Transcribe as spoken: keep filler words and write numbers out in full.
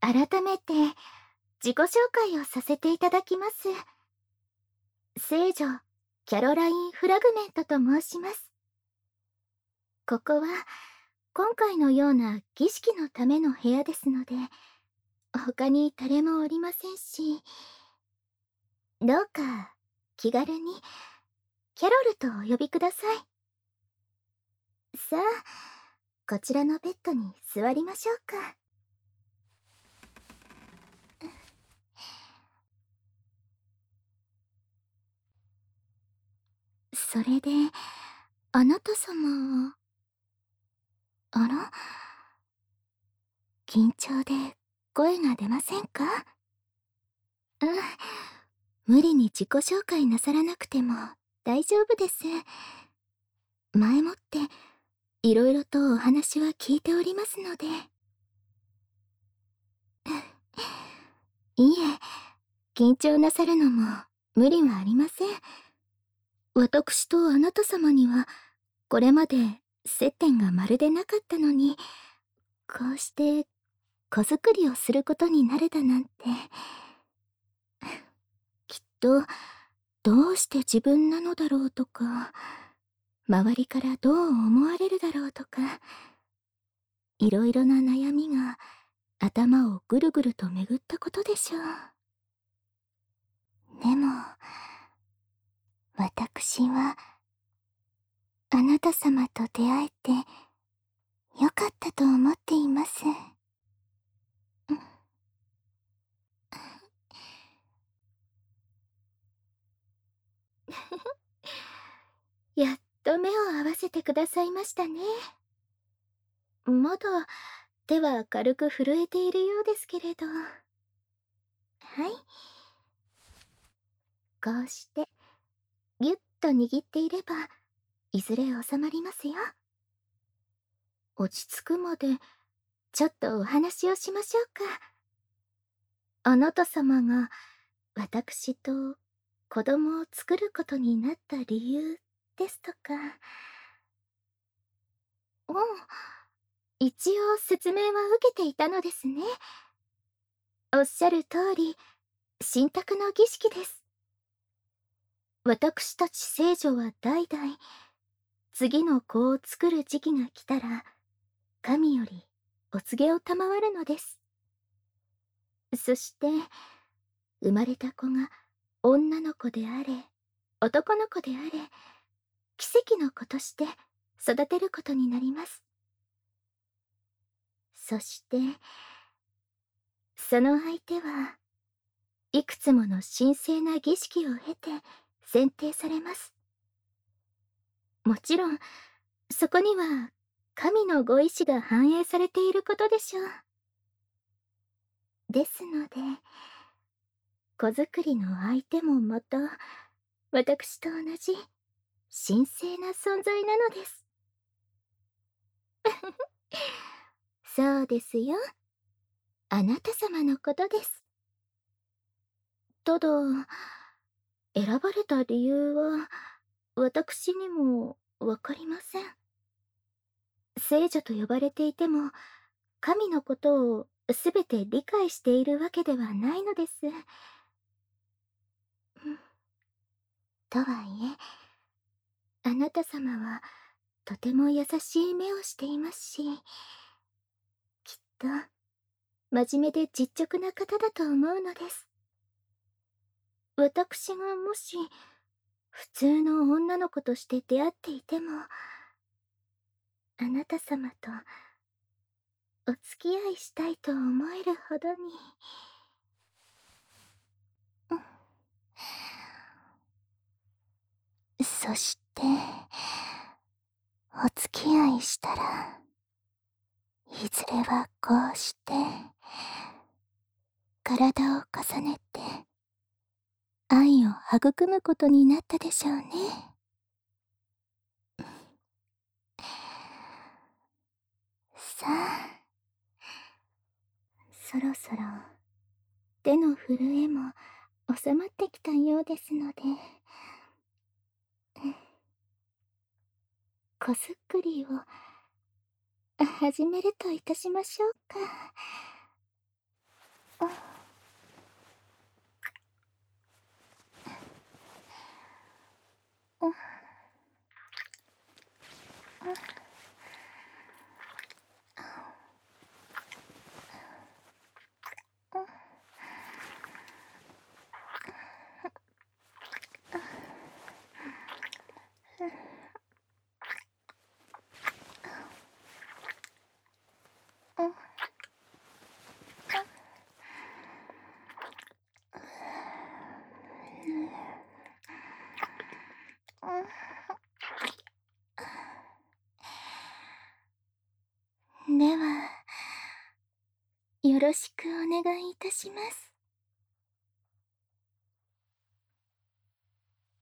改めて自己紹介をさせていただきます。聖女キャロライン・フラグメントと申します。ここは今回のような儀式のための部屋ですので、他に誰もおりませんし、どうか気軽にキャロルとお呼びください。さあ、こちらのベッドに座りましょうか。それで、あなた様は、あら、緊張で声が出ませんか？うん、無理に自己紹介なさらなくても大丈夫です。前もっていろいろとお話は聞いておりますので。いえ、緊張なさるのも無理はありません。私とあなた様にはこれまで接点がまるでなかったのに、こうして子作りをすることになれたなんて。きっとどうして自分なのだろうとか、周りからどう思われるだろうとか、いろいろな悩みが頭をぐるぐると巡ったことでしょう。でも私はあなた様と出会えてよかったと思っています。やっと目を合わせてくださいましたね。まだ手は軽く震えているようですけれど。はい、こうしてぎゅっと握っていればいずれ収まりますよ。落ち着くまでちょっとお話をしましょうか。あなた様が私と子供を作ることになった理由ですとか。うん、一応説明は受けていたのですね。おっしゃる通り、神託の儀式です。私たち聖女は代々、次の子を作る時期が来たら、神よりお告げを賜るのです。そして、生まれた子が女の子であれ、男の子であれ、奇跡の子として育てることになります。そして、その相手はいくつもの神聖な儀式を経て選定されます。もちろん、そこには神のご意志が反映されていることでしょう。ですので、子作りの相手もまた私と同じ神聖な存在なのです。そうですよ。あなた様のことです。ただ、選ばれた理由は私にもわかりません。聖女と呼ばれていても、神のことをすべて理解しているわけではないのです。うん、とはいえ、あなた様はとても優しい目をしていますし、きっと真面目で実直な方だと思うのです。私がもし普通の女の子として出会っていても、あなた様とお付き合いしたいと思えるほどに。うん、そしてお付き合いしたら、いずれはこうして体を重ねて愛を育むことになったでしょうね。さあ、そろそろ手の震えも収まってきたようですので、子作りを始めるといたしましょうか。 では、よろしくお願いいたします。